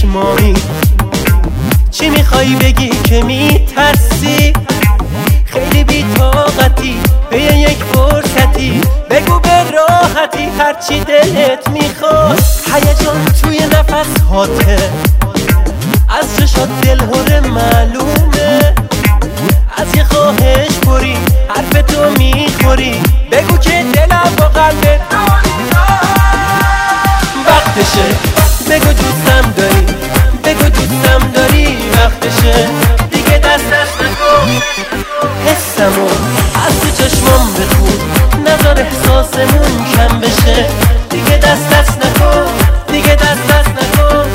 چشمانی. چی میخوای بگی که میترسی؟ خیلی بی‌طاقتی به یک فرصتی، بگو به راحتی هرچی دلت میخواد. هیجان توی نفس هاته، از چشات دلهره معلومه. از یه خواهش بری حرف تو میخوری، بگو که دلم با قلبت وقتشه. بگو دوستم داری، بگو دوستم داری، وقتشه دیگه دست نکن. حسمو از تو چشمام بخون، نذار احساسمون کم بشه. دیگه دست نکن، دیگه دست نکن.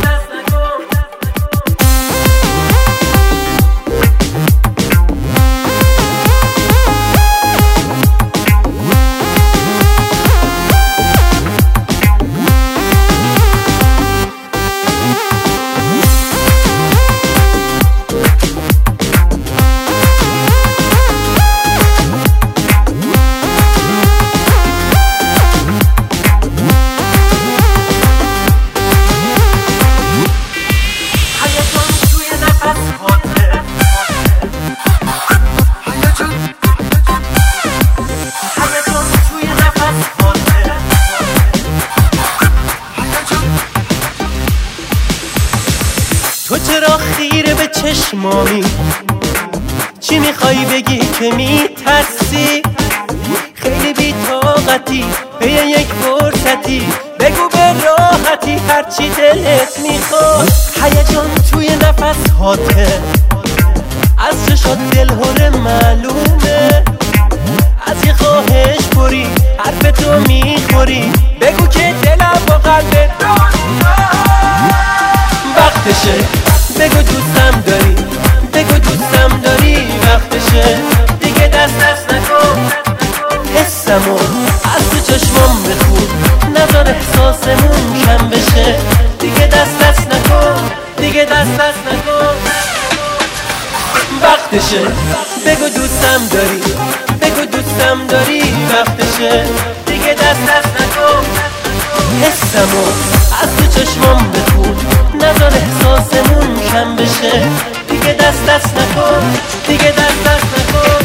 تو چرا خیره به چشمامی؟ چی میخوای بگی که میترسی؟ خیلی بی‌طاقتی به یک فرصتی، بگو به راحتی هرچی دلت میخواد. هیجان توی نفس هاته، از چشات دلهره معلومه. از یه خواهش بری حرف تو میخوری، بگو که دلم با قلبت وقتشه. بگو دوستم داری، بگو دوستم داری، وقتشه دیگه دست نکن. حسمو از تو چشمام بخون، نذار احساسمون کم بشه. دیگه دست نکن، دیگه دست نکن. وقتشه. بگو دوستم داری، بگو دوستم داری، وقتشه دیگه دست نکن. حسمو از تو چشمام بخون، نذار احساسمون کم بشه. دیگه دست نکن، دیگه دست نکن.